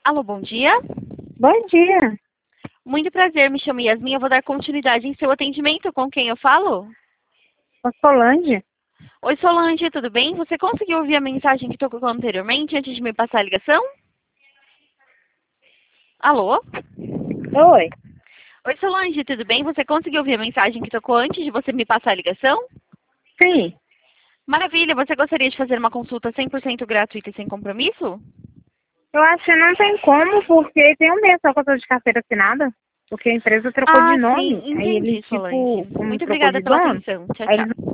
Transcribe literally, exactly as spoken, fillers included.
Alô, bom dia. Bom dia. Muito prazer, me chamo Yasmin. Eu vou dar continuidade em seu atendimento. Com quem eu falo? A Solange? Oi, Solange, tudo bem? Você conseguiu ouvir a mensagem que tocou anteriormente, antes de me passar a ligação? Alô? Oi. Oi, Solange, tudo bem? Você conseguiu ouvir a mensagem que tocou antes de você me passar a ligação? Sim. Maravilha, você gostaria de fazer uma consulta cem por cento gratuita e sem compromisso? Eu acho que não tem como, porque tem um mês só que eu tô de carteira assinada. Porque a empresa trocou de Ah, sim, nome. Aí eles, entendi, Solange. tipo, como Muito trocou obrigada de pela dono, atenção. Tchau, aí eles tchau.